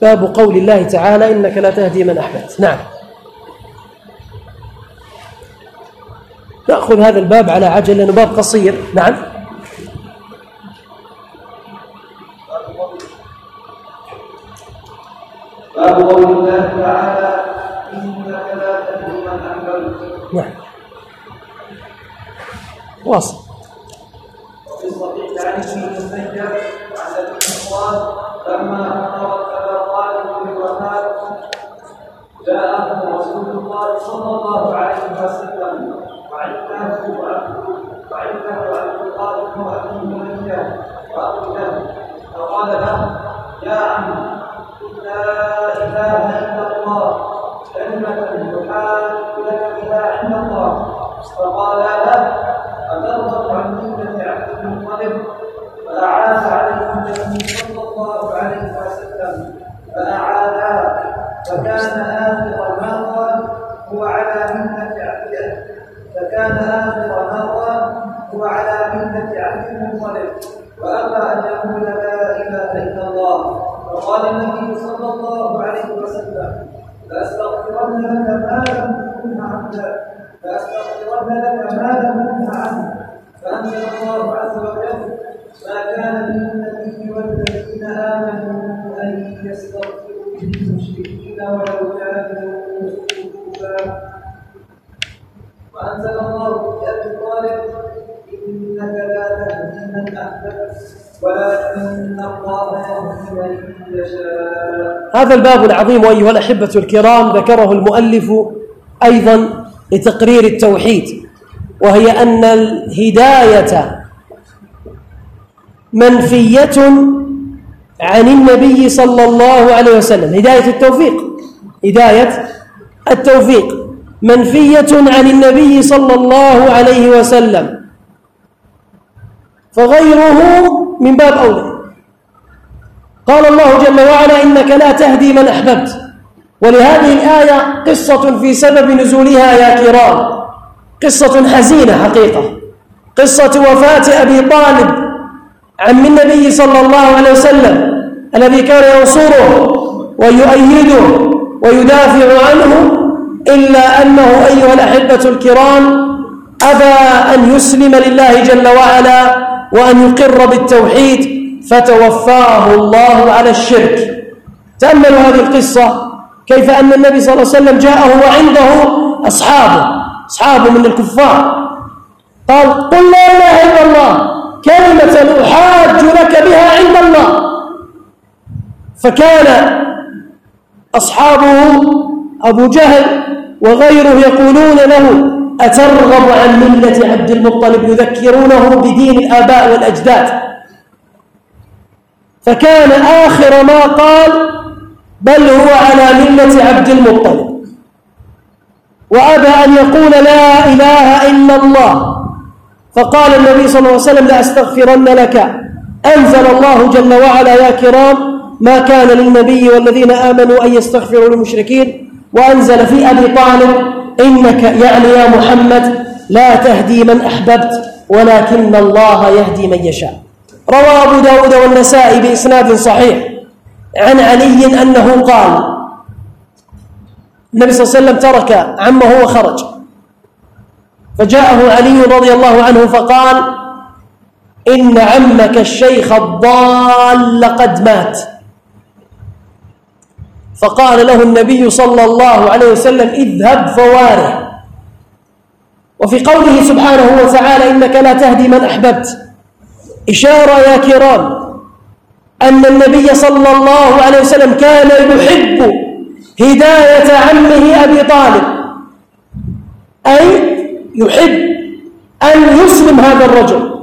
باب قول الله تعالى إنك لا تهدي من أحببت. نعم، نأخذ هذا الباب على عجل لأنه باب قصير. نعم. باب قول الله تعالى إنك لا تهدي من أحببت. نعم، واصل. وفي الصحيح عن ابن المسيب عن ابي قال لما أمرت أبا طالب بالوفاة جاءه رسول الله صلى الله عليه وسلم وعنده عبد الطالب وأبي أمية وأبو جهل فقال له يا عم لا إله إلا الله كلمة تحاج لك بها عند الله. فقال له أترغب عن ملة عبد المطلب؟ فأعاد عليه النبي صلى الله عليه وسلم فأعادا فكان آخر ما قال هو على ملة عبد المطلب وأبى أن يقول لا إله إلا الله. فقال النبي صلى الله عليه وسلم لأستغفرن لك ما لم تنه عنه. فأنزل الله عز وجل ما كان للنبي والذين آمنوا أن يستغفروا للمشركين ولو كانوا أولي قربى. وأنزل الله في أبي طالب إنك لا تهدي من أحببت ولكن الله يهدي من يشاء. هذا الباب العظيم أيها الأحبة الكرام ذكره المؤلف أيضا لتقرير التوحيد، وهي أن الهداية منفية عن النبي صلى الله عليه وسلم. هداية التوفيق منفية عن النبي صلى الله عليه وسلم، فغيره من باب أولى. قال الله جل وعلا إنك لا تهدي من أحببت، ولهذه الآية قصة في سبب نزولها يا كرام، قصة حزينة حقيقة، قصة وفاة أبي طالب عم النبي صلى الله عليه وسلم الذي كان ينصره ويؤيده ويدافع عنه، إلا أنه أيها الأحبة الكرام أبى أن يسلم لله جل وعلا وأن يقر بالتوحيد فتوفاه الله على الشرك. تأملوا هذه القصة، كيف أن النبي صلى الله عليه وسلم جاءه وعنده أصحابه من الكفار، قال قل لا إله إلا الله كلمة أحاج لك بها عند الله. فكان أصحابه أبو جهل وغيره يقولون له أترغب عن ملة عبد المطلب، يذكرونه بدين الآباء والأجداد. فكان آخر ما قال بل هو على ملة عبد المطلب، وأبى أن يقول لا إله إلا الله. فقال النبي صلى الله عليه وسلم لأستغفرن لك. أنزل الله جل وعلا يا كرام ما كان للنبي والذين آمنوا أن يستغفروا للمشركين، وأنزل في أبي طالب إنك يعني يا محمد لا تهدي من أحببت ولكن الله يهدي من يشاء. روى أبو داود والنسائي بإسناد صحيح عن علي أنه قال النبي صلى الله عليه وسلم ترك عمه وخرج، فجاءه علي رضي الله عنه فقال إن عمك الشيخ الضال قد مات. فقال له النبي صلى الله عليه وسلم اذهب فواره. وفي قوله سبحانه وتعالى إنك لا تهدي من أحببت إشارة يا كرام أن النبي صلى الله عليه وسلم كان يحب هداية عمه أبي طالب، أي يحب أن يسلم هذا الرجل،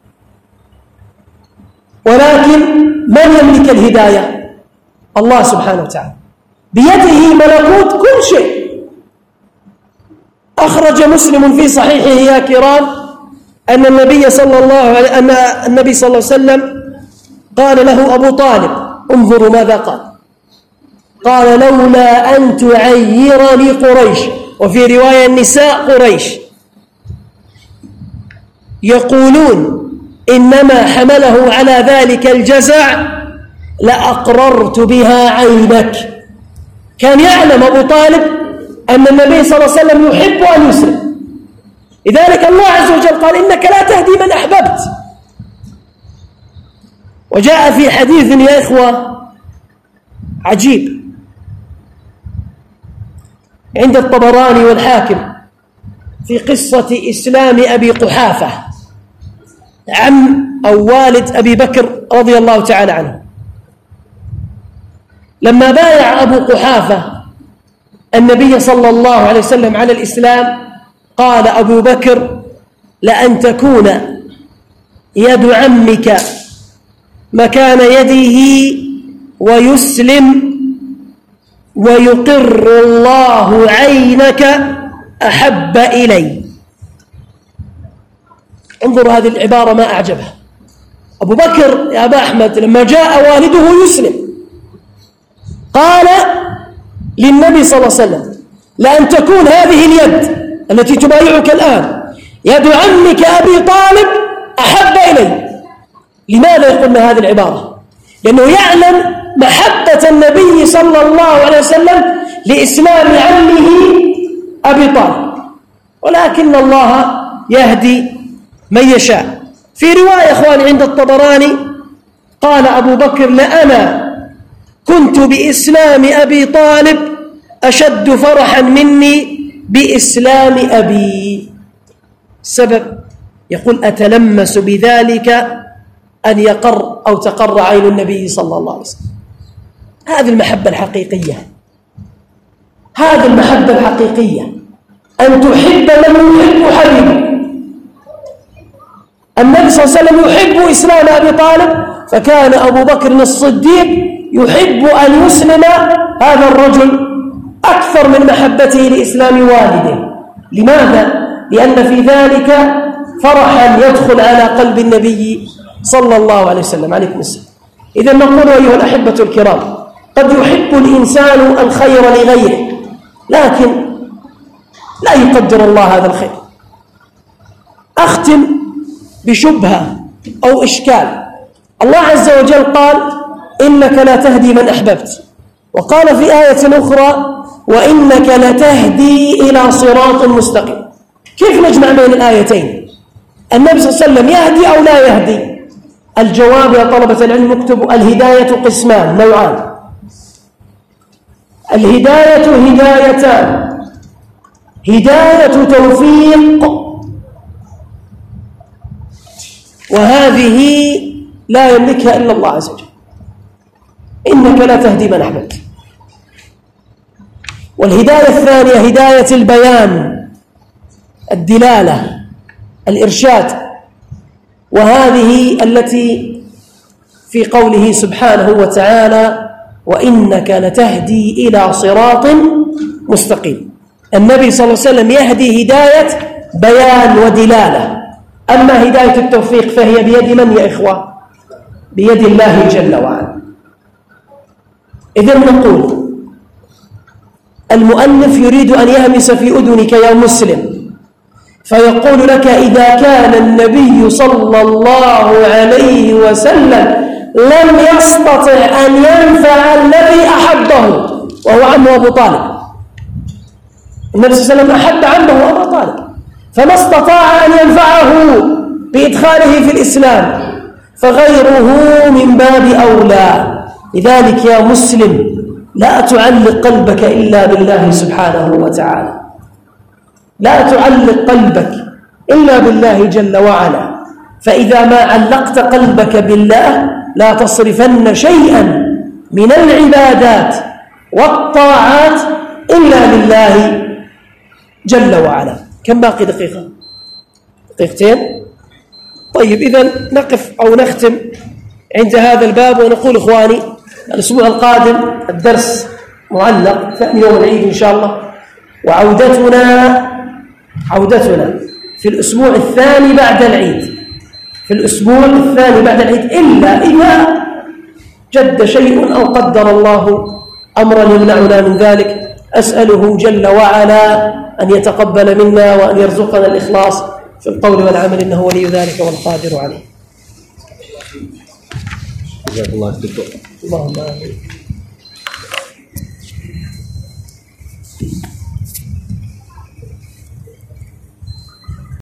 ولكن من يملك الهداية؟ الله سبحانه وتعالى، بيده ملكوت كل شيء. أخرج مسلم في صحيحه يا كرام أن النبي صلى الله عليه وسلم قال له أبو طالب، انظروا ماذا قال لولا أن تعيرني قريش، وفي رواية النساء قريش يقولون إنما حمله على ذلك الجزع لأقررت بها عينك. كان يعلم أبو طالب أن النبي صلى الله عليه وسلم يحب أن يسلم، لذلك الله عز وجل قال إنك لا تهدي من أحببت. وجاء في حديث يا إخوة عجيب عند الطبراني والحاكم في قصة إسلام أبي قحافة عم أو والد أبي بكر رضي الله تعالى عنه. لما بايع أبو قحافة النبي صلى الله عليه وسلم على الإسلام قال أبو بكر لأن تكون يد عمك مكان يده ويسلم ويقر الله عينك أحب إلي. انظروا هذه العبارة ما أعجبها. أبو بكر يا أبا أحمد لما جاء والده يسلم قال للنبي صلى الله عليه وسلم لأن تكون هذه اليد التي تبايعك الآن يد عمك أبي طالب أحب إلي. لماذا يقولنا هذه العبارة؟ لأنه يعلم محبة النبي صلى الله عليه وسلم لإسلام عمه أبي طالب، ولكن الله يهدي من يشاء. في رواية أخواني عند الطبراني قال أبو بكر لأنا كنت بإسلام أبي طالب أشد فرحا مني بإسلام أبي. السبب يقول أتلمس بذلك أن يقر أو تقر عين النبي صلى الله عليه وسلم. هذه المحبة الحقيقية، هذه المحبة الحقيقية أن تحب من يحب حبيبه. النبي صلى الله عليه وسلم يحب إسلام أبي طالب، فكان أبو بكر الصديق يحب أن يسلم هذا الرجل أكثر من محبته لإسلام والده. لماذا؟ لأن في ذلك فرحا يدخل على قلب النبي صلى الله عليه وسلم. عليكم السلام. إذا نقول أيها الأحبة الكرام قد يحب الإنسان الخير لغيره لكن لا يقدر الله هذا الخير. أختم بشبهة أو إشكال. الله عز وجل قال إنك لا تهدي من أحببت، وقال في آية أخرى وإنك لتهدي إلى صراط مستقيم. كيف نجمع بين الآيتين؟ النبي صلى الله عليه وسلم يهدي أو لا يهدي؟ الجواب يا طلبة العلم اكتبوا الهداية قسمان نوعان. الهداية هدايتان: هداية توفيق وهذه لا يملكها إلا الله عز وجل، إنك لا تهدي من أحببت. والهداية الثانية هداية البيان، الدلالة، الإرشاد، وهذه التي في قوله سبحانه وتعالى وإنك لتهدي إلى صراط مستقيم. النبي صلى الله عليه وسلم يهدي هداية بيان ودلالة. أما هداية التوفيق فهي بيد من يا إخوة؟ بيد الله جل وعلا. إذن نقول المؤلف يريد أن يهمس في أذنك يا مسلم فيقول لك إذا كان النبي صلى الله عليه وسلم لم يستطع أن ينفع الذي أحبه وهو عمه أبو طالب، النبي صلى الله عليه وسلم أحب عمه أبو طالب فما استطاع أن ينفعه بإدخاله في الإسلام، فغيره من باب أولى. لذلك يا مسلم لا تعلق قلبك إلا بالله سبحانه وتعالى، لا تعلق قلبك إلا بالله جل وعلا. فإذا ما علقت قلبك بالله لا تصرفن شيئا من العبادات والطاعات إلا لله جل وعلا. كم باقي دقيقة؟ دقيقتين. طيب إذن نقف أو نختم عند هذا الباب ونقول إخواني الأسبوع القادم الدرس معلق ثاني يوم العيد إن شاء الله، وعودتنا في الأسبوع الثاني بعد العيد، في الأسبوع الثاني بعد العيد، إلا إذا جد شيء أو قدر الله أمرا يمنعنا من ذلك. أسأله جل وعلا أن يتقبل منا وأن يرزقنا الإخلاص في القول والعمل إنه ولي ذلك والقادر عليه. جزاك الله خير. اللهم آمين.